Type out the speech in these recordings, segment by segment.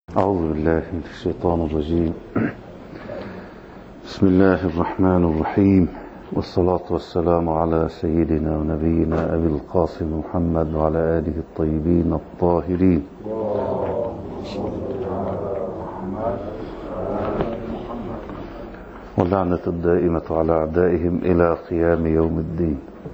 أعوذ بالله من الشيطان الرجيم. بسم الله الرحمن الرحيم، والصلاة والسلام على سيدنا ونبينا أبي القاسم محمد وعلى آله الطيبين الطاهرين. واللعنة الدائمة على أعدائهم إلى قيام يوم الدين.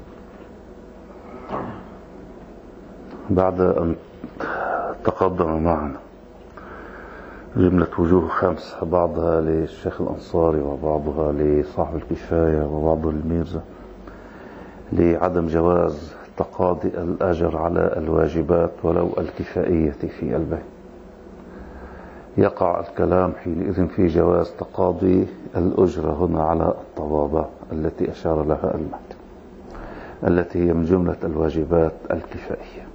بعد أن تقدم معنا جملة وجوه خمسة، بعضها للشيخ الأنصاري وبعضها لصاحب الكفاية وبعضها للميرزا، لعدم جواز تقاضي الأجر على الواجبات ولو الكفائية في البيت، يقع الكلام حينئذ في جواز تقاضي الأجرة هنا على الطبابة التي أشار لها المتن، التي هي من جملة الواجبات الكفائية.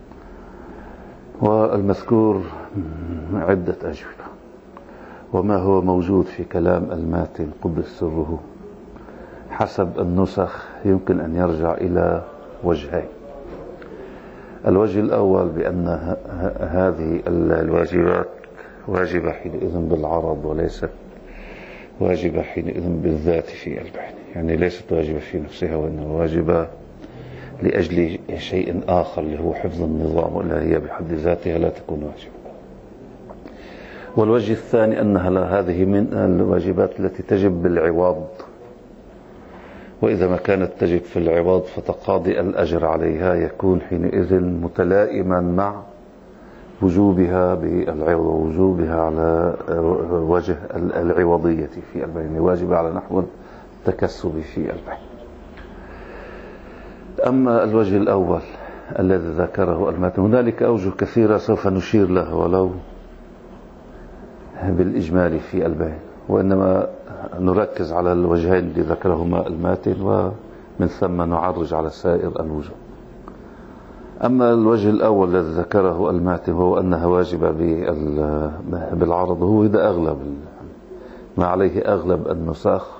والمذكور عدة أجوبة، وما هو موجود في كلام الماتن قدس سره حسب النسخ يمكن أن يرجع إلى وجهين. الوجه الأول بأن هذه الواجبات واجبة حينئذ بالعرض وليست واجبة حينئذ بالذات في البين، يعني ليست واجبة في نفسها وإنما واجبة لأجل شيء آخر اللي هو حفظ النظام، وإلا هي بحد ذاتها لا تكون واجبة. والوجه الثاني أنها هذه من الواجبات التي تجب بالعوض، وإذا ما كانت تجب في العوض فتقاضي الأجر عليها يكون حينئذ متلائما مع وجوبها بالعوض ووجوبها على وجه العوضية في البين، واجبة على نحو التكسب في البين. أما الوجه الأول الذي ذكره الماتن، هنالك أوجه كثيرة سوف نشير لها ولو بالإجمال في البين، وإنما نركز على الوجهين اللي ذكرهما الماتن ومن ثم نعرج على سائر الوجوه. أما الوجه الأول الذي ذكره الماتن هو أنها واجبة بالعرض، هو إذا أغلب ما عليه أغلب النسخ،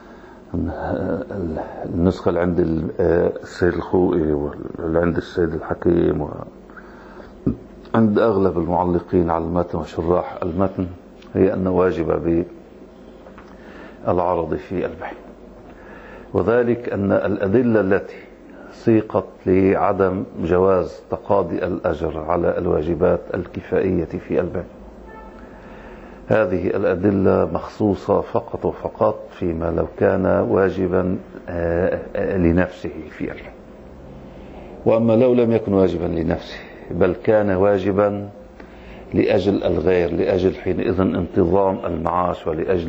النسخة اللي عند السيد الخوئي وعند السيد الحكيم وعند أغلب المعلقين على المتن وشراح المتن، هي أنه واجبة بالعرض في البين. وذلك أن الأدلة التي سيقت لعدم جواز تقاضي الأجر على الواجبات الكفائية في البين، هذه الأدلة مخصوصة فقط وفقط فيما لو كان واجبا لنفسه في البين. وأما لو لم يكن واجبا لنفسه بل كان واجبا لأجل الغير، لأجل حينئذ انتظام المعاش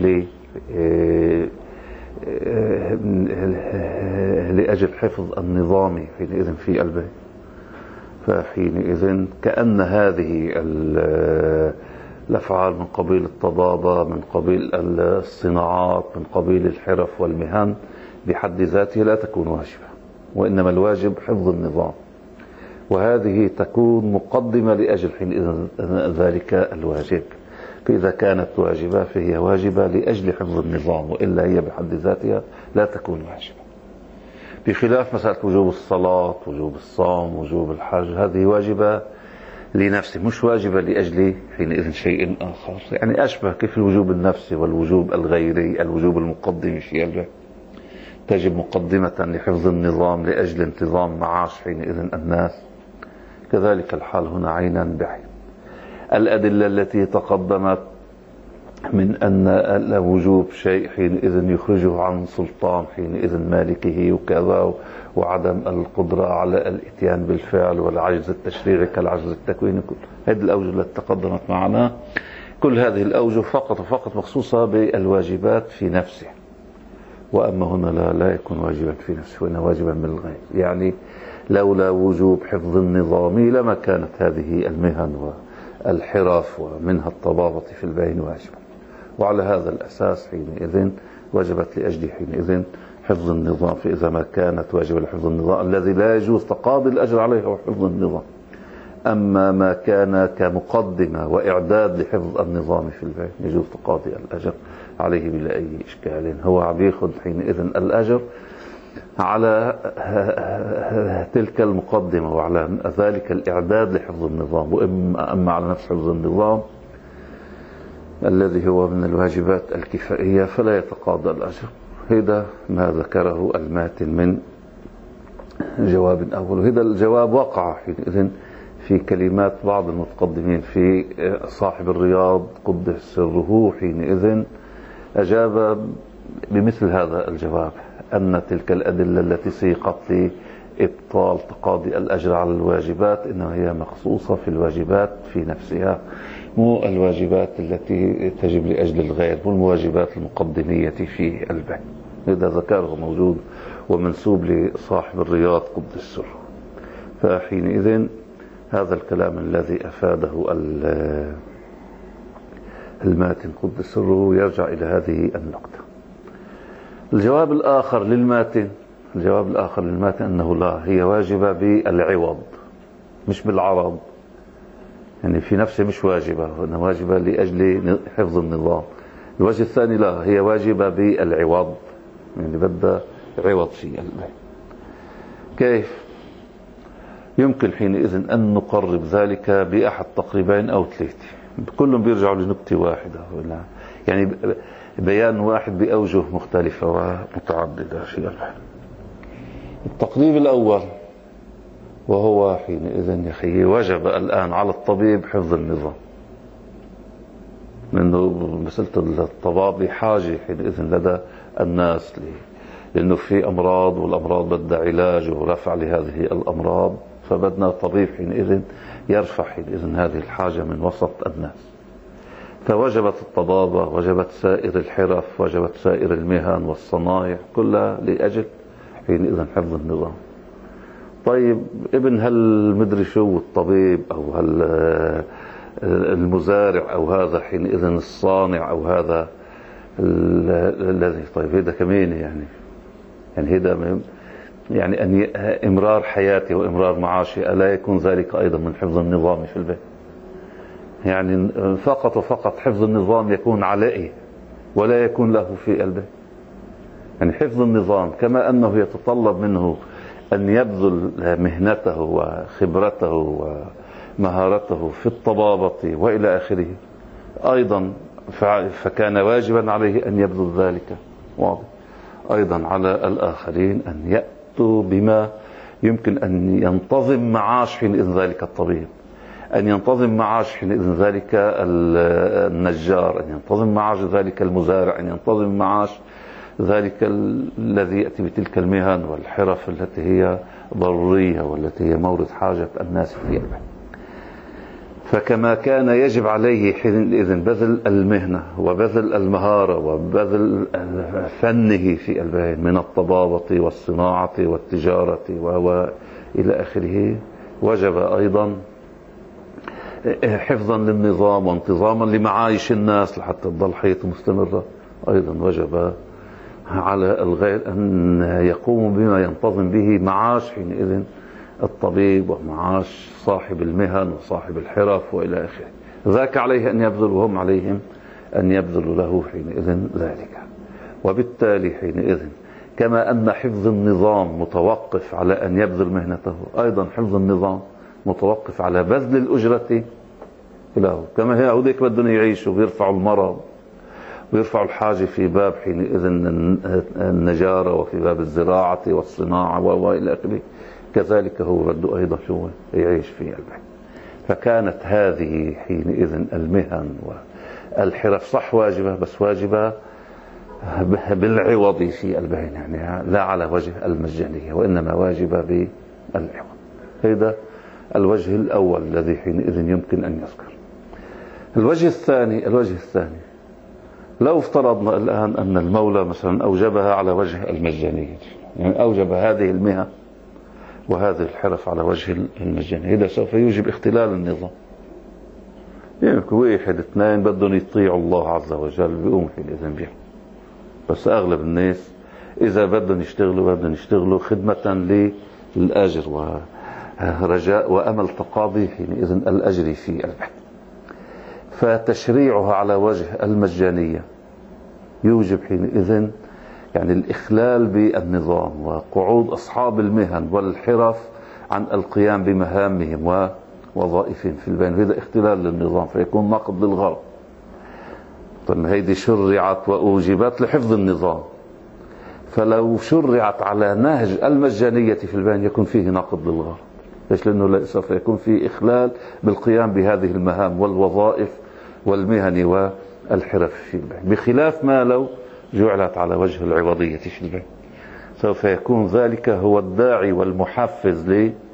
لأجل حفظ النظام حينئذ في البين، فحينئذ كأن هذه الأفعال من قبيل الطبابة، من قبيل الصناعات، من قبيل الحرف والمهن بحد ذاتها لا تكون واجبة، وإنما الواجب حفظ النظام، وهذه تكون مقدمة لأجل حينئذ ذلك الواجب. فإذا كانت واجبة فهي واجبة لأجل حفظ النظام، وإلا هي بحد ذاتها لا تكون واجبة. بخلاف مسألة وجوب الصلاة، وجوب الصوم، وجوب الحج، هذه واجبة لنفسه مش واجبة لأجل حينئذ شيء آخر، يعني أشبه كيف الوجوب النفسي والوجوب الغيري، الوجوب المقدم شيء تجب مقدمة لحفظ النظام لأجل انتظام معاش حينئذ الناس، كذلك الحال هنا عينا بعين. الأدلة التي تقدمت من أن وجوب شيء حينئذ يخرجه عن سلطان حينئذ مالكه وكذا، وعدم القدرة على الاتيان بالفعل والعجز التشريعي كالعجز التكويني، كل هذه الأوجه التي تقدمت معنا، كل هذه الأوجه فقط وفقط مخصوصة بالواجبات في نفسه. وأما هنا لا يكون واجبا في نفسه وإنه واجبا بالغير، يعني لولا وجوب حفظ النظام لما كانت هذه المهن والحرف ومنها الطبابة في البين واجبا، وعلى هذا الأساس حينئذ وجبت لأجل حينئذ حفظ النظام. فإذا ما كانت واجبة لحفظ النظام الذي لا يجوز تقاضي الأجر عليه هو حفظ النظام. أما ما كان كمقدمة وإعداد لحفظ النظام في البين يجوز تقاضي الأجر عليه بلا أي إشكال، هو عم ياخذ حينئذ الأجر على تلك المقدمة وعلى ذلك الإعداد لحفظ النظام. وأما على نفس حفظ النظام الذي هو من الواجبات الكفائية فلا يتقاضى الأجر. هذا ما ذكره الماتن من جواب أول. وهذا الجواب وقع حينئذ في كلمات بعض المتقدمين. في صاحب الرياض قدس سره حينئذ أجاب بمثل هذا الجواب، أن تلك الأدلة التي سيقت لإبطال تقاضي الأجر على الواجبات إنما هي مخصوصة في الواجبات في نفسها، مو الواجبات التي تجب لأجل الغير، مو الواجبات المقدمية في البيت. هذا ذكره موجود ومنسوب لصاحب الرياض قدس سره. فحينئذ هذا الكلام الذي أفاده الماتن قدس سره يرجع إلى هذه النقطة. الجواب الآخر للماتن أنه لا، هي واجبة بالعوض مش بالعرض، يعني في نفسها مش واجبة، إنها واجبة لأجل حفظ النظام. الوجه الثاني لا، هي واجبة بالعوض، يعني بدها عوض شيء. كيف يمكن حينئذ أن نقرب ذلك بأحد تقريبين أو ثلاثة، كلهم بيرجعوا لنكتة واحدة، يعني بيان واحد بأوجه مختلفة ومتعددة في البحث. التقريب الأول وهو حينئذ يا أخي وجب الآن على الطبيب حفظ النظام، لأنه مسألة الطباب بحاجة حينئذ لدى الناس لأنه في أمراض، والأمراض بدها علاج ورفع لهذه الأمراض، فبدنا طبيب حينئذ يرفع حينئذ هذه الحاجة من وسط الناس. فوجبت الطبابة، وجبت سائر الحرف، وجبت سائر المهن والصنايع كلها لأجل حينئذ حفظ النظام. طيب ابن هالمدري شو الطبيب أو المزارع أو هذا حينئذ الصانع أو هذا الذي، طيب هذا كمان يعني هذا يعني أن إمرار حياتي وإمرار معاشي ألا يكون ذلك أيضا من حفظ النظام في البيت؟ يعني فقط وفقط حفظ النظام يكون عليه ولا يكون له في البيت. يعني حفظ النظام كما أنه يتطلب منه أن يبذل مهنته وخبرته ومهارته في الطبابة وإلى آخره، أيضا فكان واجبا عليه أن يبذل ذلك. واضح. أيضا على الآخرين أن يأتوا بما يمكن أن ينتظم معاش حينئذ ذلك الطبيب، أن ينتظم معاش حينئذ ذلك النجار، أن ينتظم معاش ذلك المزارع، أن ينتظم معاش ذلك الذي يأتي بتلك المهن والحرف التي هي ضرورية والتي هي مورد حاجة الناس فيها. فكما كان يجب عليه حينئذ بذل المهنة وبذل المهارة وبذل فنه في البيان من الطبابة والصناعة والتجارة وإلى آخره، وجب أيضا حفظا للنظام وانتظاما لمعايش الناس لحتى تظل حياته مستمرة. أيضا وجب على الغير أن يقوم بما ينتظم به معاش حينئذ الطبيب ومعاش صاحب المهن وصاحب الحرف وإلى آخره. ذاك عليه أن يبذل وهم عليهم أن يبذلوا له حينئذ ذلك. وبالتالي حينئذ كما أن حفظ النظام متوقف على أن يبذل مهنته، أيضا حفظ النظام متوقف على بذل الأجرة له. كما هي هوديك بدهم يعيشوا ويرفعوا المرض ويرفعوا الحاجة في باب حينئذ النجارة وفي باب الزراعة والصناعة وإلى آخره، كذلك هو بده أيضا شو يعيش في البيت. فكانت هذه حينئذ المهن والحرف صح واجبة، بس واجبة بالعوض في البيت، يعني لا على وجه المجانية وإنما واجبة بالعوض. هذا الوجه الأول الذي حينئذ يمكن أن يذكر. الوجه الثاني لو افترضنا الآن أن المولى مثلا أوجبها على وجه المجانية، يعني أوجب هذه المهن وهذه الحرف على وجه المجانية، هذا سوف يوجب اختلال النظام. يعني واحد اثنين بدهم يطيعوا الله عز وجل بيقوم حينئذ بهم، بس أغلب الناس إذا بدهم يشتغلوا خدمة للأجر ورجاء وأمل تقاضي حينئذ الأجر في البحث. فتشريعها على وجه المجانية يوجب حينئذ يعني الإخلال بالنظام وقعود أصحاب المهن والحرف عن القيام بمهامهم ووظائفهم في البين، هذا اختلال للنظام فيكون نقض للغرض. طيب هيدي شرعت وأوجبت لحفظ النظام، فلو شرعت على نهج المجانية في البيان يكون فيه نقض للغرض. ليش؟ لأنه سوف يكون فيه إخلال بالقيام بهذه المهام والوظائف والمهن والحرف في البيان، بخلاف ما لو جعلت على وجه العوضية في البيان، سوف يكون ذلك هو الداعي والمحفز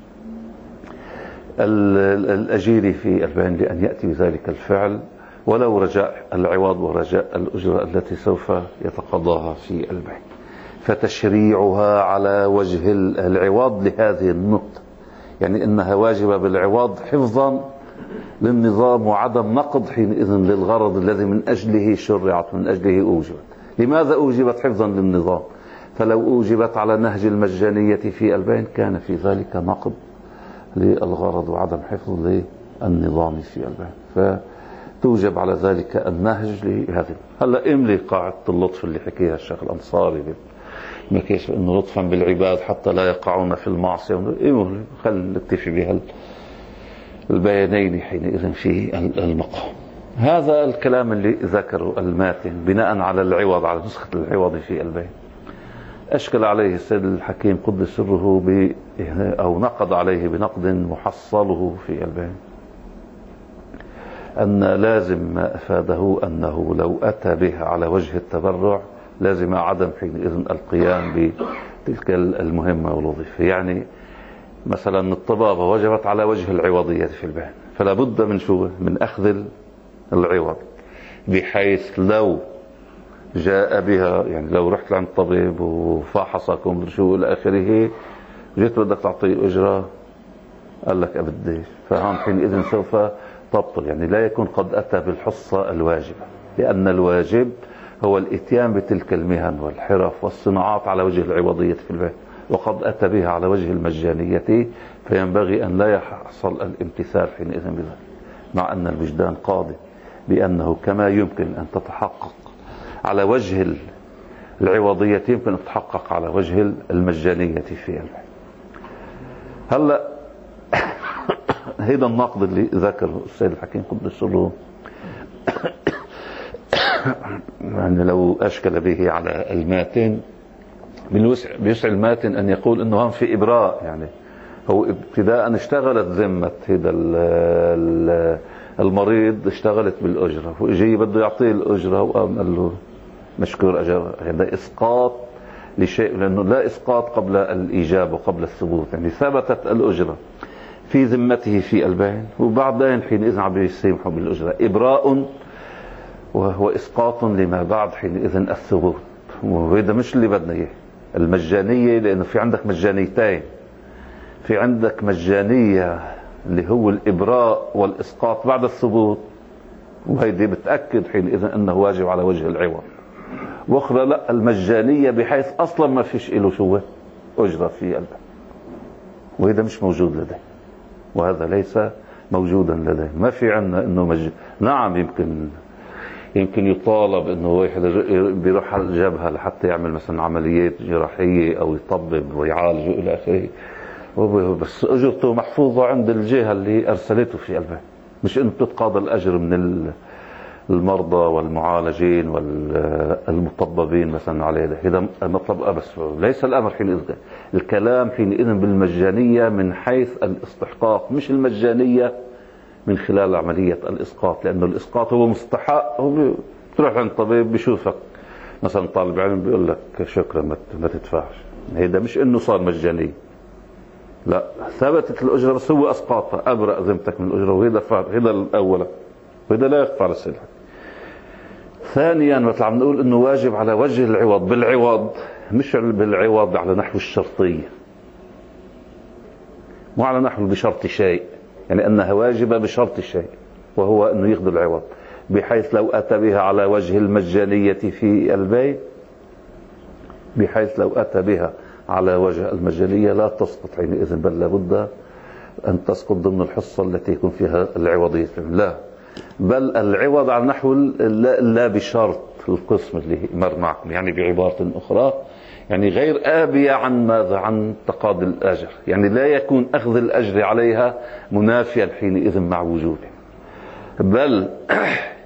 للأجير في البيان لأن يأتي بذلك الفعل، ولو رجاء العوض ورجاء الأجرة التي سوف يتقاضاها في البيان. فتشريعها على وجه العوض لهذه النقطة، يعني إنها واجبة بالعوض حفظا للنظام وعدم نقض حينئذ للغرض الذي من أجله شرعت، من أجله أوجبت. لماذا أوجبت؟ حفظا للنظام. فلو أوجبت على نهج المجانية في البيان كان في ذلك نقض للغرض وعدم حفظ للنظام في البيان، فتوجب على ذلك النهج لهذه. هلا املي قاعدة اللطف اللي حكيها الشيخ الأنصاري ما كيف انه لطفا بالعباد حتى لا يقعون في المعصية، خل نكتفي بها البيانين حينئذ في المقام. هذا الكلام اللي ذكره الماتن بناء على العوض، على نسخة العوض في البيان، أشكل عليه السيد الحكيم قدس سره أو نقض عليه بنقد محصله في البيان، أن لازم ما أفاده أنه لو أتى به على وجه التبرع لازم عدم حينئذ القيام بتلك المهمة والوظيفة. يعني مثلا الطبابة وجبت على وجه العوضية في البيان، فلا بد من شو؟ من أخذ العوض، بحيث لو جاء بها، يعني لو رحت عند طبيب وفحصكم شو إلى آخره، جيت بدك تعطيه أجرة قال لك أبديش، فهون حينئذ سوف تبطل، يعني لا يكون قد أتى بالحصة الواجبة، لأن الواجب هو الاتيان بتلك المهن والحرف والصناعات على وجه العوضية في البيت، وقد أتى بها على وجه المجانية، فينبغي أن لا يحصل الامتثال حينئذ بذلك، مع أن الوجدان قاضي بأنه كما يمكن أن تتحقق على وجه العوضية يمكن أن تتحقق على وجه المجانية في البيت. هلأ هذا النقد اللي ذكره السيد الحكيم قدس سره يعني لو أشكل به على الماتن، بيسع الماتن أن يقول أنه هم في إبراء، يعني هو ابتداء اشتغلت ذمة هذا المريض، اشتغلت بالأجرة وإجي بده يعطيه الأجرة وقام قال له مشكور أجر، هذا إسقاط لشيء، لأنه لا إسقاط قبل الإيجاب وقبل الثبوت، يعني ثبتت الأجرة في ذمته في البيان، وبعدين حينئذ عم يسمحوا بالأجرة، إبراء وهو إسقاط لما بعد حينئذ الثبوت. وهذا مش اللي بدنا إياه المجانية، لأنه في عندك مجانيتين، في عندك مجانية اللي هو الإبراء والإسقاط بعد الثبوت، وهيدي بتأكد حينئذ أنه واجب على وجه العوض، واخرى لا المجانية بحيث أصلا ما فيش له شو أجرة في البيان، وهذا مش موجود لديه، وهذا ليس موجودا لديه. ما في عندنا انه نعم يمكن يطالب انه واحد بيروح على الجبهة لحتى يعمل مثلا عمليات جراحية او يطبب ويعالج والى اخره، بس اجرته محفوظة عند الجهة اللي ارسلته في البيان، مش انه تتقاضى الاجر من المرضى والمعالجين والمطببين مثلا عليه. هذا مطلب بس ليس الامر حينئذ، الكلام حينئذ بالمجانيه من حيث الاستحقاق، مش المجانيه من خلال عمليه الاسقاط، لانه الاسقاط هو مستحق، هو بتروح عند طبيب بيشوفك مثلا طالب علم بيقول لك شكرا ما تدفعش، هذا مش انه صار مجاني، لا ثبتت الاجره بس هو اسقاطها، ابرأ ذمتك من الاجره، وهذا الاول، وهذا لا يخفى على السيد. ثانيا مثل عم نقول انه واجب على وجه العوض، بالعوض مش بالعوض على نحو الشرطية، مو على نحو بشرط شيء، يعني انها واجبة بشرط شيء وهو انه ياخذ العوض، بحيث لو اتى بها على وجه المجانية في البيت، بحيث لو اتى بها على وجه المجانية لا تسقط حينئذ، بل لابد ان تسقط ضمن الحصة التي يكون فيها العوضية، لا بل العوض على نحو لا بشرط القسم اللي مر معكم، يعني بعبارة أخرى يعني غير آبية عن ماذا؟ عن تقاضي الأجر، يعني لا يكون أخذ الأجر عليها منافيا حينئذ مع وجوده، بل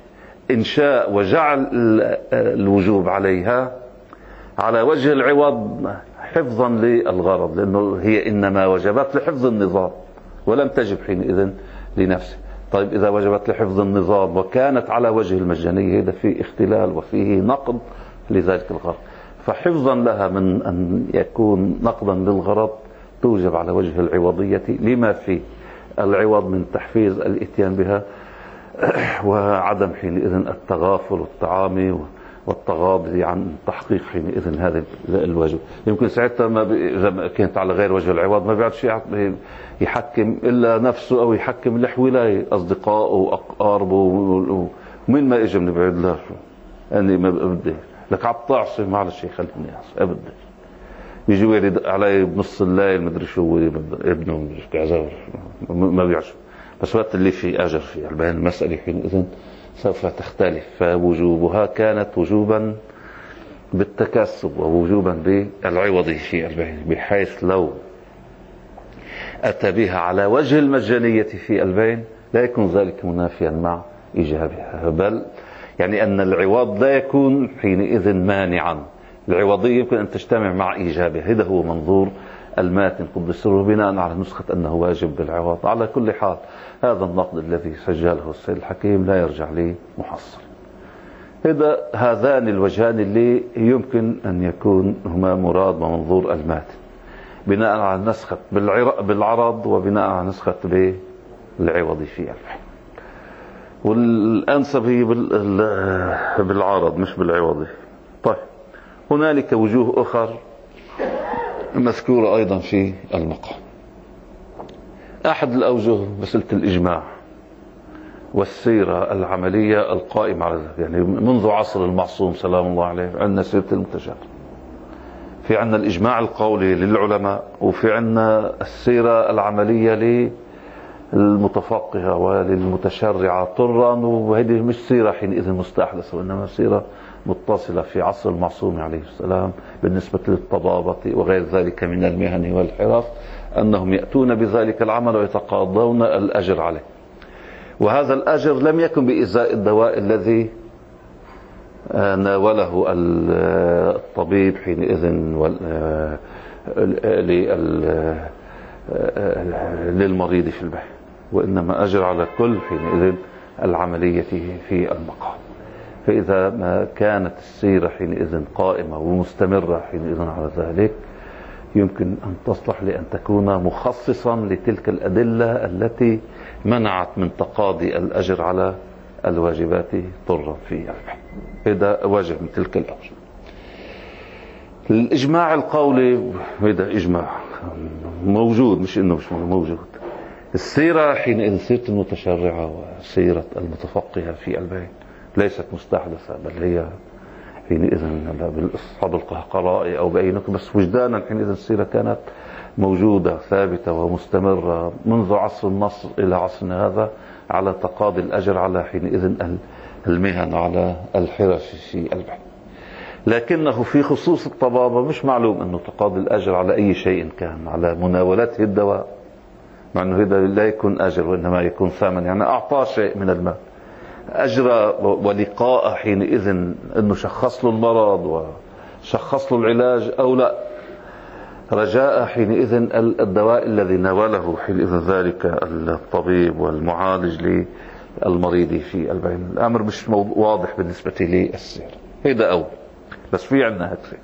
إنشاء وجعل الوجوب عليها على وجه العوض حفظا للغرض، لأنه هي إنما وجبت لحفظ النظام ولم تجب حينئذ لنفسه. طيب إذا وجبت لحفظ النظام وكانت على وجه المجانية، هذا فيه اختلال وفيه نقض لذلك الغرض، فحفظا لها من أن يكون نقضا للغرض توجب على وجه العوضية لما فيه العوض من تحفيز الاتيان بها وعدم حينئذ التغافل والتعامي والتغاضي عن تحقيق حينئذ هذا الواجب. يمكن ساعتها إذا كانت على غير وجه العوض ما بيعرفش يحكم إلا نفسه أو يحكم الحولاية أصدقائه وأقاربه ومن ما إجا من بعيد. لا أني ما بدي لك عم تعصي معلش خليني أعصي أبدا، يجي يرد علي بنص الليل مدري شو ابنه كذا ما بيعرف. بس وقت اللي في أجر في البيان المسألة حينئذ سوف تختلف، فوجوبها كانت وجوبا بالتكسب ووجوبا بالعوض في البيان، بحيث لو أتى بها على وجه المجانية في البيان لا يكون ذلك منافيا مع إيجابها، بل يعني أن العوض لا يكون حينئذ مانعا. العوضية يمكن أن تجتمع مع إيجابها. هذا هو منظور الماتن قدس سره بناء على نسخة أنه واجب بالعوض. على كل حال هذا النقد الذي سجله السيد الحكيم لا يرجع لي محصل. هذان الوجهان اللي يمكن أن يكون هما مراد ومنظور الماتن بناء على نسخة بالعرض وبناء على نسخة بالعوض في البحث. والأنسب هي بالعرض مش بالعوض. طيب هنالك وجوه أخر مذكورة أيضا في المقام. أحد الأوجه مسألة الإجماع والسيرة العملية القائمة على ذلك، يعني منذ عصر المعصوم سلام الله عليه عندنا سيرة المتشابه، في عندنا الإجماع القولي للعلماء، وفي عندنا السيرة العملية للمتفقهة وللمتشرعة طرا. وهذه مش سيرة حينئذ مستحدثة، وإنما سيرة متصلة في عصر المعصوم عليه السلام بالنسبة للطبابة وغير ذلك من المهن والحرف، أنهم يأتون بذلك العمل ويتقاضون الأجر عليه. وهذا الأجر لم يكن بإزاء الدواء الذي ناوله الطبيب حينئذ للمريض في البحث، وإنما أجر على كل حينئذ العملية في المقام. فإذا ما كانت السيرة حينئذ قائمة ومستمرة حينئذ على ذلك يمكن أن تصلح لأن تكون مخصصا لتلك الأدلة التي منعت من تقاضي الأجر على الواجبات طرا في البحث. هذا واجب من تلك الأوجه. الإجماع القولي هذا إجماع موجود، مش إنه مش موجود. السيرة حينئذ سيرة المتشرعة وسيرة المتفقهة في البيت ليست مستحدثة، بل هي حينئذ بالأصحاب القهقراء أو بأي نكبة، بس وجدانا حينئذ السيرة كانت موجودة ثابتة ومستمرة منذ عصر النصر إلى عصرنا هذا على تقاضي الأجر على حينئذ المهن على الحرف في البحث. لكنه في خصوص الطبابة مش معلوم أنه تقاضي الأجر على أي شيء كان، على مناولته الدواء، مع أنه هذا لا يكون أجر وإنما يكون ثمن، يعني أعطاه شيء من المال أجر ولقاء حينئذ أنه شخص له المرض وشخص له العلاج أو لا، رجاء حينئذ الدواء الذي ناوله حينئذ ذلك الطبيب والمعالج للمريض في البين. الأمر مش واضح بالنسبة للسير. هذا أول، بس في عندنا هكذا.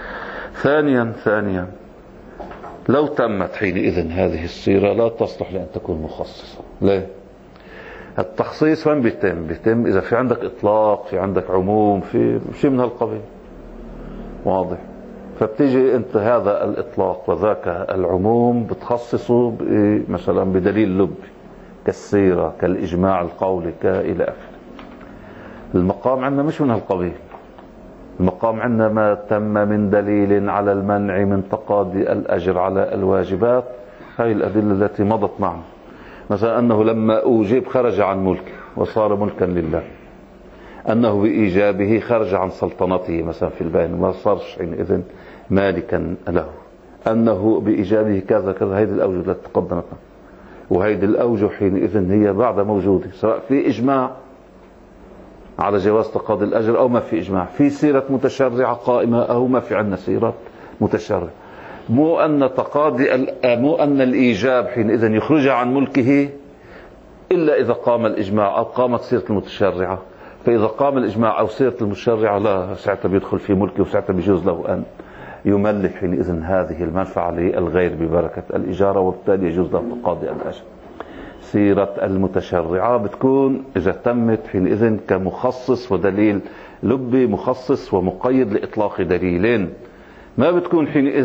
ثانيا لو تمت حينئذ هذه السيرة لا تصلح لأن تكون مخصصة. ليه؟ التخصيص وين بيتم إذا في عندك إطلاق، في عندك عموم، في شيء من هالقبيل، واضح. فبتيجي أنت هذا الإطلاق وذاك العموم بتخصصه مثلا بدليل لبي كالسيرة كالإجماع القولي إلى آخره. المقام عندنا مش من هالقبيل. المقام عندنا ما تم من دليل على المنع من تقاضي الأجر على الواجبات. هاي الأدلة التي مضت معنا، مثلا أنه لما أوجب خرج عن ملكه وصار ملكا لله، أنه بإيجابه خرج عن سلطنته مثلا في البين ما صارش حينئذ مالكا له، أنه بإيجابه كذا كذا. هذه الأوجه التي تقدمت، وهذه الأوجه حينئذ هي بعد موجودة، سواء في إجماع على جواز تقاضي الأجر أو ما في إجماع، في سيرة متشرعة قائمة أو ما في عندنا سيرة متشرع. مو أن الإيجاب حينئذ يخرجها عن ملكه إلا إذا قام الإجماع أو قامت سيرة المتشرعة. فإذا قام الإجماع أو سيرة المتشرعة لا، ساعتها بيدخل في ملكه، وساعتها بيجوز له أن يملك حينئذ هذه المنفعة للغير ببركة الإجارة، وبالتالي يجوز له تقاضي الأجر. سيرة المتشرعة بتكون إذا تمت حينئذ كمخصص ودليل لبي، مخصص ومقيد لإطلاق دليلين. ما بتكون حينئذ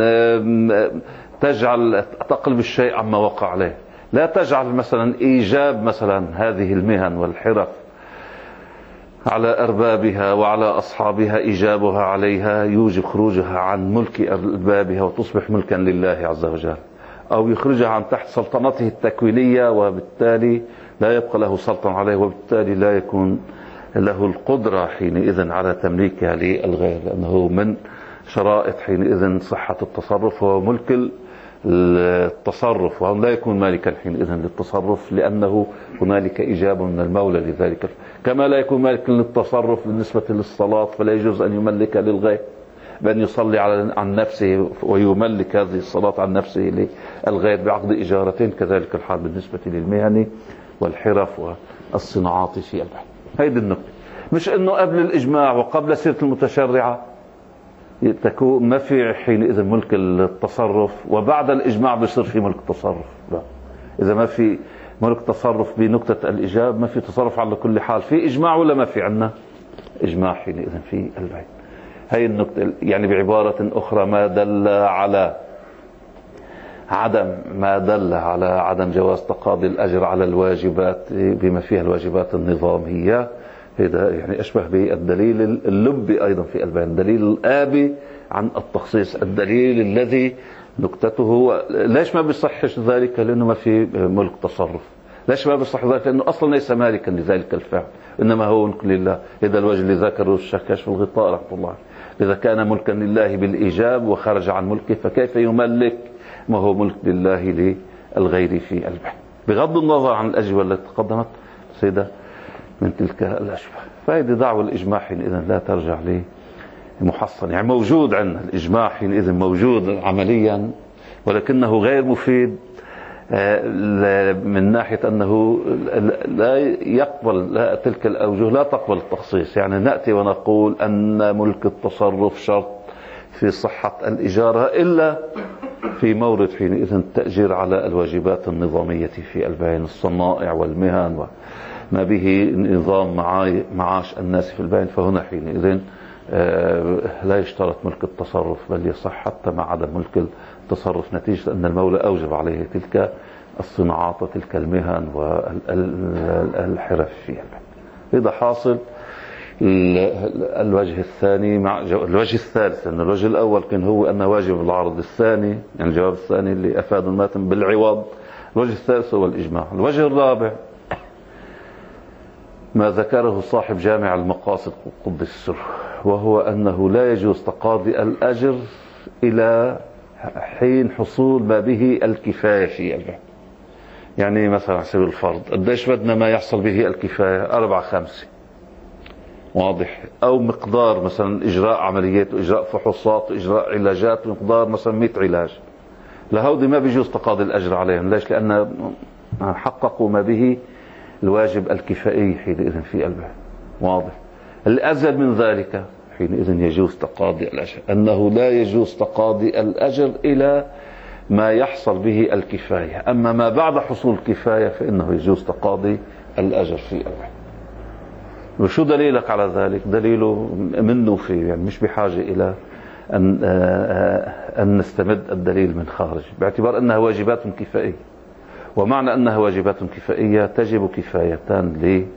تقلب الشيء عما وقع عليه. لا تجعل مثلا إيجاب مثلا هذه المهن والحرف على أربابها وعلى أصحابها، إيجابها عليها يوجب خروجها عن ملك أربابها وتصبح ملكا لله عز وجل، أو يخرجها عن تحت سلطنته التكوينية، وبالتالي لا يبقى له سلطة عليه، وبالتالي لا يكون له القدرة حينئذ على تمليكها للغير، لأنه من شرائط حينئذ صحة التصرف هو ملك التصرف، وهو لا يكون مالكا حينئذ للتصرف، لأنه هنالك إجابة من المولى لذلك. كما لا يكون مالكا للتصرف بالنسبة للصلاة، فلا يجوز أن يملك للغير، بأن يصلي عن نفسه ويملك هذه الصلاة عن نفسه للغير بعقد إجارتين. كذلك الحال بالنسبة للمهن والحرف والصناعات في البحث. هيدي النقطة، مش أنه قبل الإجماع وقبل سيرة المتشرعة تكون ما في حينئذ ملك التصرف، وبعد الإجماع بيصير في ملك التصرف. لا، إذا ما في ملك تصرف بنقطة الإجاب ما في تصرف على كل حال. في إجماع ولا ما في عنا إجماع حينئذ في البيت. هي النقطة، يعني بعبارة أخرى ما دل على عدم جواز تقاضي الأجر على الواجبات بما فيها الواجبات النظامية، هذا يعني أشبه بالدليل اللبي أيضا في البيان، دليل الآبي عن التخصيص، الدليل الذي نكتته ليش ما بيصحش ذلك؟ لأنه ما في ملك تصرف. ليش ما بيصح ذلك؟ لأنه أصلا ليس مالكا لذلك الفعل، إنما هو ملك لله. هذا الوجه اللي ذكره الشكاش في الغطاء رحمه الله، إذا كان ملكا لله بالإيجاب وخرج عن ملكه فكيف يملك ما هو ملك لله للغير في البحث، بغض النظر عن الأجوبة التي تقدمت سيدة من تلك الأشبه. فهذه دعوة الإجماع حينئذ لا ترجع لمحصن، يعني موجود عندنا الإجماع حينئذ موجود عمليا، ولكنه غير مفيد من ناحية أنه لا يقبل تلك الأوجه، لا تقبل التخصيص. يعني نأتي ونقول أن ملك التصرف شرط في صحة الإجارة إلا في مورد حينئذ التأجير على الواجبات النظامية في البيان، الصنائع والمهن وما به نظام معاش الناس في البيان، فهنا حينئذ لا يشترط ملك التصرف، بل يصح حتى مع عدم ملك التصرف، نتيجة أن المولى أوجب عليه تلك الصناعات وتلك المهن والحرف في البيان. إذا حاصل الوجه الثاني مع الوجه الثالث، لأن الوجه الأول كان هو أن واجب العرض، الثاني يعني الجواب الثاني اللي أفاد الماتن بالعوض. الوجه الثالث هو الإجماع. الوجه الرابع ما ذكره صاحب جامع المقاصد قدس سره، وهو أنه لا يجوز تقاضي الأجر إلى حين حصول ما به الكفاية في البحث. يعني مثلا على سبيل الفرض قديش بدنا ما يحصل به الكفاية؟ 4-5، واضح؟ أو مقدار مثلا إجراء عمليات وإجراء فحوصات وإجراء علاجات مقدار مثلا 100 علاج، لهودي ما بيجوز تقاضي الأجر عليهم. ليش؟ لأن حققوا ما به الواجب الكفائي حينئذ في البحث، واضح؟ الأزل من ذلك حينئذ يجوز تقاضي الأجر، أنه لا يجوز تقاضي الأجر إلى ما يحصل به الكفاية، أما ما بعد حصول الكفاية فإنه يجوز تقاضي الأجر في البحث. وشو دليلك على ذلك؟ دليله منه فيه، يعني مش بحاجة إلى أن نستمد الدليل من خارج، باعتبار أنها واجبات كفائية. ومعنى أنها واجبات كفائية تجب كفايتان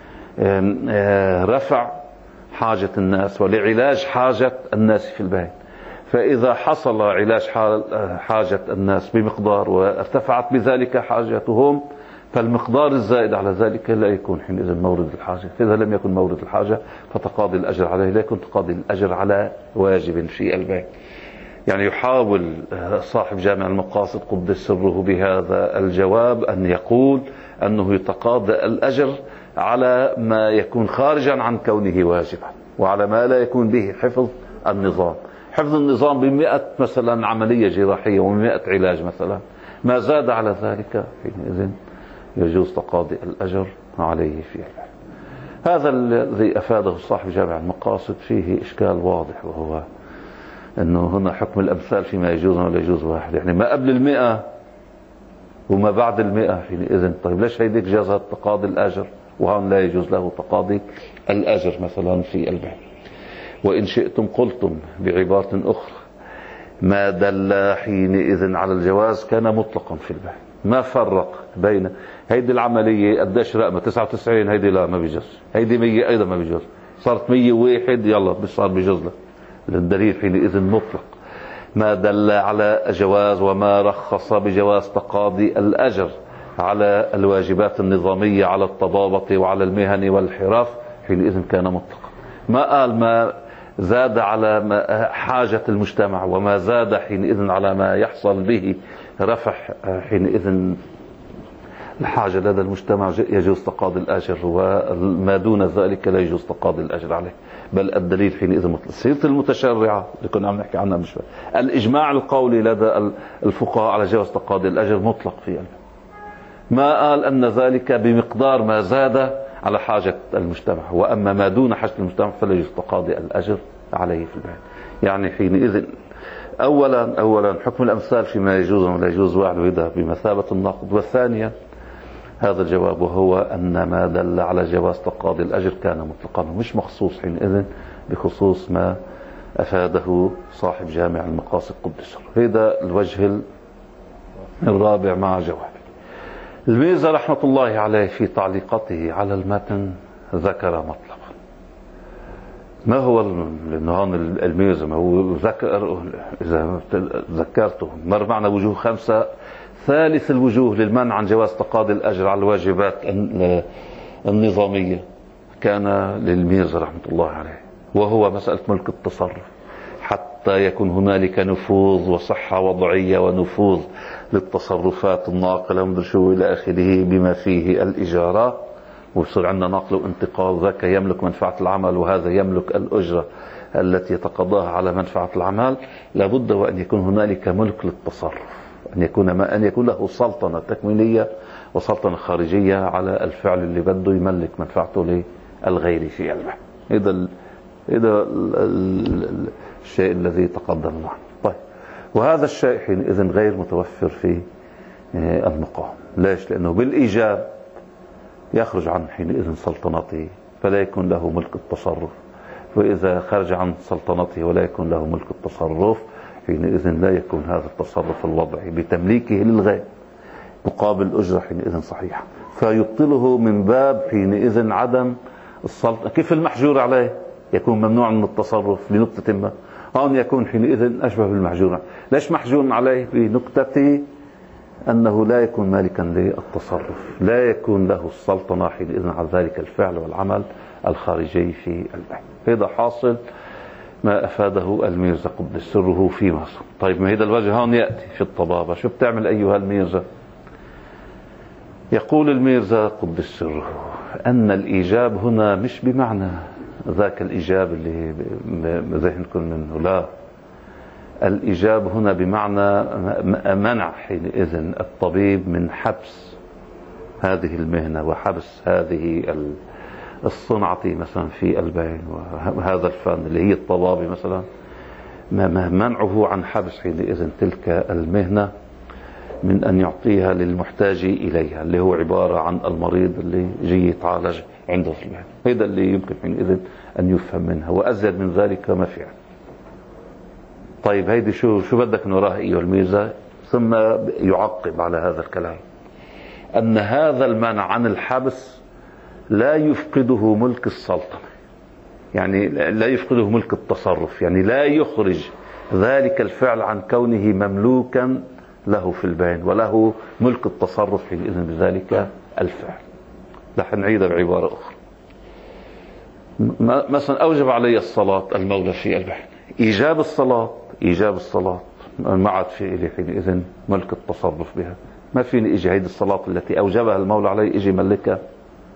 لرفع حاجة الناس ولعلاج حاجة الناس في البيت. فإذا حصل علاج حاجة الناس بمقدار وارتفعت بذلك حاجتهم، فالمقدار الزائد على ذلك لا يكون حينئذ مورد الحاجة. فإذا لم يكن مورد الحاجة فتقاضي الأجر عليه لا يكون تقاضي الأجر على واجب في البيت. يعني يحاول صاحب جامع المقاصد قدس سره بهذا الجواب أن يقول أنه يتقاضى الأجر على ما يكون خارجا عن كونه واجبا، وعلى ما لا يكون به حفظ النظام. حفظ النظام ب100 مثلا عملية جراحية و100 علاج مثلا، ما زاد على ذلك حينئذ يجوز تقاضي الأجر عليه فيه. هذا الذي أفاده صاحب جامع المقاصد فيه إشكال واضح، وهو أنه هنا حكم الأمثال فيما يجوز ولا يجوز واحد، يعني ما قبل 100 وما بعد 100 حينئذ. طيب ليش هيديك جاز تقاضي الأجر وهون لا يجوز له تقاضي الأجر مثلا في البيع؟ وإن شئتم قلتم بعبارة أخرى ما دل حينئذ على الجواز كان مطلقا في البيع، ما فرق بين هيدي العملية قديش رقمها 99، هيدي لا ما بيجوز، هيدي 100 أيضا ما بيجوز، صارت 101 يلا صار بيجوز لك. الدليل حينئذ مطلق، ما دل على جواز وما رخص بجواز تقاضي الأجر على الواجبات النظامية على الطبابة وعلى المهن والحرف حينئذ كان مطلقا. ما قال ما زاد على حاجة المجتمع وما زاد حينئذ على ما يحصل به رفع حينئذ الحاجة لدى المجتمع يجوز تقاضي الأجر، وما دون ذلك لا يجوز تقاضي الأجر عليه. بل الدليل حينئذ مطلق. سيرة المتشرعة اللي كنا عم نحكي عنها من شوي، الإجماع القولي لدى الفقهاء على جواز تقاضي الأجر مطلق فيه، ما قال أن ذلك بمقدار ما زاد على حاجة المجتمع، وأما ما دون حاجة المجتمع فلا يجوز تقاضي الأجر عليه في البيع. يعني حينئذ أولا حكم الأمثال فيما يجوز ولا يجوز واحد، وإذا بمثابة الناقض. والثانيا هذا الجواب، وهو أن ما دل على جواز تقاضي الأجر كان مطلقا مش مخصوص حينئذ بخصوص ما أفاده صاحب جامع المقاصد قدس سره. هذا الوجه الرابع مع جواب. الميزة رحمة الله عليه في تعليقته على المتن ذكر مطلبا. ما هو لأنه هون الميزة ما هو ذكر، إذا ذكرته مر معنا وجوه 5، ثالث الوجوه للمنع عن جواز تقاضي الأجر على الواجبات النظامية كان للميزة رحمة الله عليه، وهو مسألة ملك التصرف، حتى يكون هنالك نفوذ وصحة وضعية ونفوذ للتصرفات الناقلة ومدري شو إلى آخره بما فيه الإجارة، ويصير عندنا نقل وانتقال، ذاك يملك منفعة العمل وهذا يملك الأجرة التي يتقاضاها على منفعة العمل. لابد وأن يكون هنالك ملك للتصرف، أن يكون له سلطنة تكوينية وسلطنة خارجية على الفعل اللي بده يملك منفعته للغير في علمه. هذا الشيء الذي تقدم معه. طيب، وهذا الشيء حينئذ غير متوفر في المقام. ليش؟ لأنه بالإيجاب يخرج عن حينئذ سلطنته فلا يكون له ملك التصرف، وإذا خرج عن سلطنته ولا يكون له ملك التصرف حينئذ لا يكون هذا التصرف الوضعي بتمليكه للغير مقابل أجرة حينئذ صحيحة، فيبطله من باب حينئذ عدم السلطنة. كيف المحجور عليه يكون ممنوع من التصرف لنقطة ما، هون يكون حينئذ أشبه بالمحجور. ليش محجور عليه؟ بنقطة أنه لا يكون مالكا للتصرف، لا يكون له السلطنة حينئذ على ذلك الفعل والعمل الخارجي في البيع. هذا حاصل ما أفاده الميرزا قدس سره في مصر. طيب، ما هذا الوجه هون يأتي في الطبابة. شو بتعمل أيها الميرزا؟ يقول الميرزا قدس سره أن الإيجاب هنا مش بمعنى ذاك الإيجاب اللي ذهنكم منه، لا، الإيجاب هنا بمعنى منع حينئذ الطبيب من حبس هذه المهنة وحبس هذه الصنعة مثلا في البيع، وهذا الفن اللي هي الطبابة مثلا، منعه عن حبس حينئذ تلك المهنة من أن يعطيها للمحتاج إليها، اللي هو عبارة عن المريض اللي جي يتعالج عنده في المهنة. هذا اللي يمكن حينئذ أن يفهم منها، وأزيد من ذلك ما في. طيب، هيدي شو بدك من وراها أيها الميزة؟ ثم يعقب على هذا الكلام أن هذا المنع عن الحبس لا يفقده ملك السلطنة، يعني لا يفقده ملك التصرف، يعني لا يخرج ذلك الفعل عن كونه مملوكا له في البين وله ملك التصرف حينئذ بذلك الفعل. رح نعيدها بعبارة أخرى. مثلا أوجب علي الصلاة المولى في البين، إيجاب الصلاة ما عاد في إلي حينئذ ملك التصرف بها. ما فيني إجي هيدي الصلاة التي أوجبها المولى علي إجي ملكها،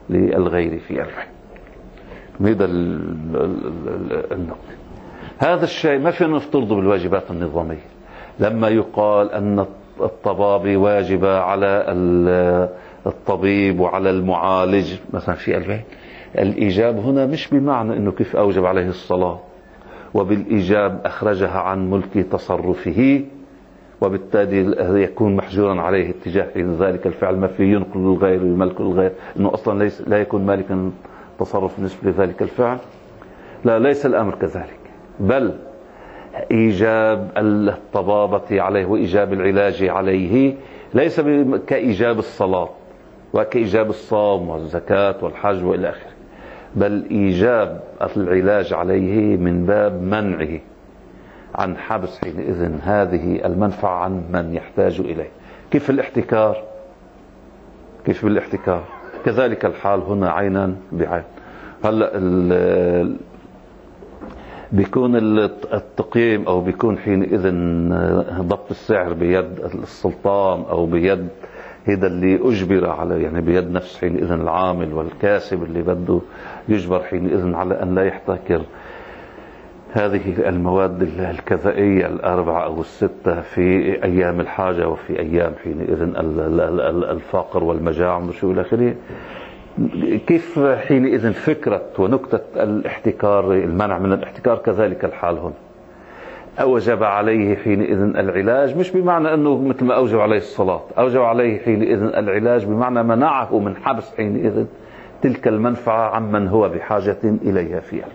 للغير في البيت. هذا النقطة. هذا الشيء ما فينا نفترضه بالواجبات النظامية. لما يقال أن الطبابة واجبة على الطبيب وعلى المعالج مثلا في البيت، الإيجاب هنا مش بمعنى أنه كيف أوجب عليه الصلاة وبالإيجاب أخرجها عن ملك تصرفه، وبالتالي يكون محجورا عليه اتجاه ذلك الفعل، ما في ينقل للغير ويملك للغير، أنه أصلا لا يكون مالكا تصرف بالنسبة لذلك الفعل. لا، ليس الأمر كذلك، بل إيجاب الطبابة عليه وإيجاب العلاج عليه ليس كإيجاب الصلاة وكإيجاب الصوم والزكاة والحج وإلى آخره، بل إيجاب العلاج عليه من باب منعه عن حبس حينئذ هذه المنفعة عن من يحتاج إليه. كيف الاحتكار؟ كيف بالاحتكار؟ كذلك الحال هنا عينا بعين. هلا بيكون التقييم او بيكون حينئذ ضبط السعر بيد السلطان او بيد هذا اللي اجبر على، يعني بيد نفس حينئذ العامل والكاسب اللي بده يجبر حينئذ على ان لا يحتكر هذه المواد الكذائية الأربعة أو الستة في أيام الحاجة وفي أيام حينئذ الفقر والمجاعة وشو إلى آخره. كيف حينئذ فكرة ونكتة الاحتكار، المنع من الاحتكار كذلك الحال هنا. أوجب عليه حينئذ العلاج مش بمعنى أنه مثل ما أوجب عليه الصلاة، أوجب عليه حينئذ العلاج بمعنى منعه من حبس حينئذ تلك المنفعة عمن هو بحاجة إليها فيها.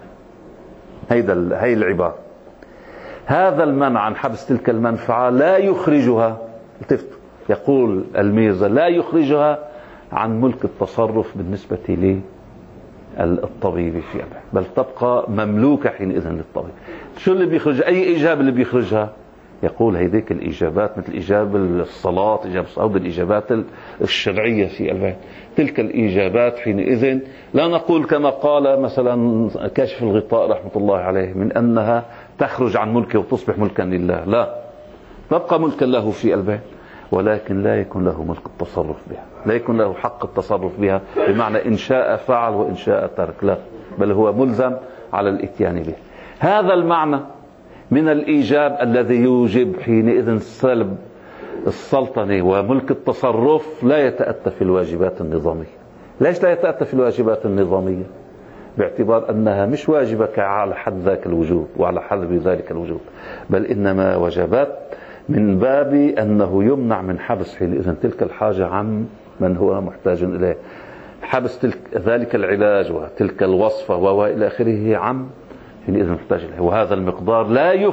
هي العبارة. هذا المنع عن حبس تلك المنفعة لا يخرجها، يقول الميرزا، لا يخرجها عن ملك التصرف بالنسبة للطبيب في أمره، بل تبقى مملوكة حينئذ للطبيب. شو اللي بيخرج؟ أي إيجاب اللي بيخرجها؟ يقول هيديك الإيجابات مثل إيجاب الصلاة، إيجاب الصوم، الإيجابات الشرعية في البيت. تلك الإيجابات حينئذ لا نقول كما قال مثلا كاشف الغطاء رحمة الله عليه من أنها تخرج عن ملكه وتصبح ملكا لله، لا، تبقى ملكا له في البيت، ولكن لا يكون له ملك التصرف بها، لا يكون له حق التصرف بها بمعنى إن شاء فعل وإن شاء ترك، لا، بل هو ملزم على الإتيان به. هذا المعنى من الإيجاب الذي يوجب حينئذ سلب السلطنة وملك التصرف لا يتأتى في الواجبات النظامية. ليش لا يتأتى في الواجبات النظامية؟ باعتبار أنها مش واجبة على حد ذاك الوجوب وعلى حد ذلك الوجوب، بل إنما وجبات من باب أنه يمنع من حبس حينئذ تلك الحاجة عن من هو محتاج إليه، حبس ذلك العلاج وتلك الوصفة وإلى آخره عن حينئذ محتاج إليه. وهذا المقدار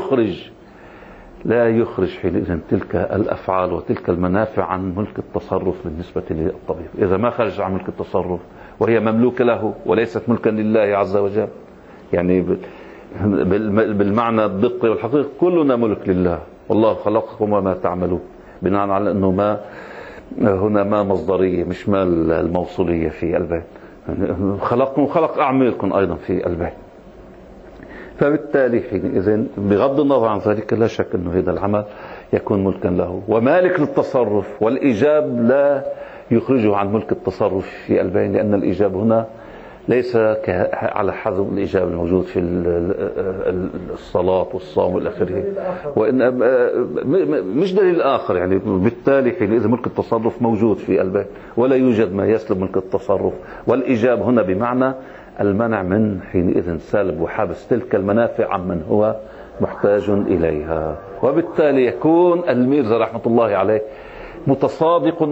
لا يخرج حينئذ تلك الأفعال وتلك المنافع عن ملك التصرف بالنسبة للطبيب. إذا ما خرج عن ملك التصرف وهي مملوكة له وليست ملكا لله عز وجل، يعني بالمعنى الدقي والحقيقي كلنا ملك لله، والله خلقكم وما تعملون، بناء على أنه ما هنا ما مصدرية مش ما الموصولية في البيت، خلقكم وخلق أعمالكم أيضا في البيت. فبالتالي حينئذ بغض النظر عن ذلك لا شك أنه هذا العمل يكون ملكا له ومالك للتصرف، والإيجاب لا يخرجه عن ملك التصرف في البين، لأن الإيجاب هنا ليس على حذو الإيجاب الموجود في الصلاة والصوم والى اخره، وإن مش دليل آخر. يعني بالتالي حينئذ ملك التصرف موجود في البين ولا يوجد ما يسلب ملك التصرف، والإيجاب هنا بمعنى المنع من حينئذ سلب وحبس تلك المنافع عمن هو محتاج إليها. وبالتالي يكون الميرزا رحمة الله عليه متصادقا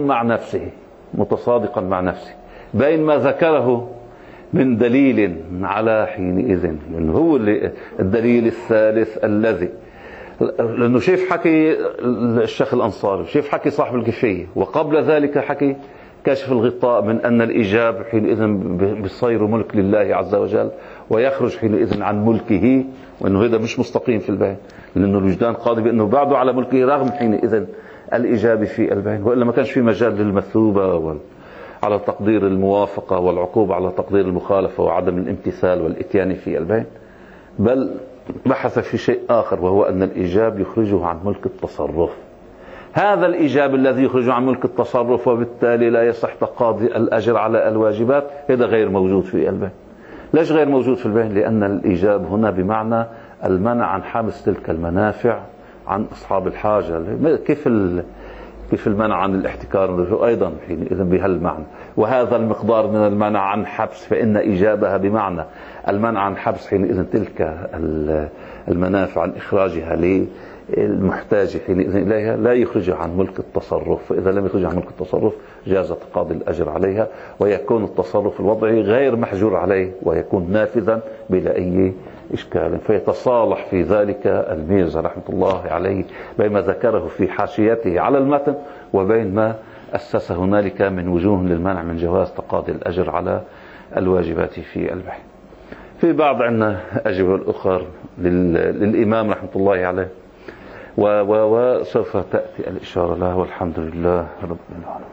مع نفسه بين ما ذكره من دليل على حينئذ، يعني هو الدليل الثالث الذي لأنه شايف حكي الشيخ الأنصاري، شايف حكي صاحب الكفية، وقبل ذلك حكي كاشف الغطاء من أن الإيجاب حينئذ بيصير ملك لله عز وجل ويخرج حينئذ عن ملكه، وأنه هذا مش مستقيم في البين، لأنه الوجدان قاضي بأنه بعده على ملكه رغم حينئذ الإيجاب في البين، وإلا ما كانش في مجال للمثوبة على تقدير الموافقة والعقوبة على تقدير المخالفة وعدم الامتثال والإتيان في البين، بل بحث في شيء آخر وهو أن الإيجاب يخرجه عن ملك التصرف. هذا الإيجاب الذي يخرج عن ملك التصرف وبالتالي لا يصح تقاضي الأجر على الواجبات، هذا غير موجود في البين. ليش غير موجود في البين؟ لأن الإيجاب هنا بمعنى المنع عن حبس تلك المنافع عن أصحاب الحاجة. كيف المنع عن الاحتكار أيضا حينئذ بهالمعنى. وهذا المقدار من المنع عن حبس فإن إيجابها بمعنى المنع عن حبس حينئذ تلك المنافع عن إخراجها للمحتاج حينئذ إليها لا يخرجها عن ملك التصرف. فإذا لم يخرجها عن ملك التصرف جاز تقاضي الأجر عليها، ويكون التصرف الوضعي غير محجور عليه ويكون نافذا بلا أي إشكال. فيتصالح في ذلك الميرزا رحمة الله عليه بين ما ذكره في حاشيته على المتن وبين ما أسس هنالك من وجوه للمنع من جواز تقاضي الأجر على الواجبات في البيع. في بعض عندنا أجوبة الأخرى للإمام رحمة الله عليه وسوف تأتي الإشارة له، والحمد لله رب العالمين.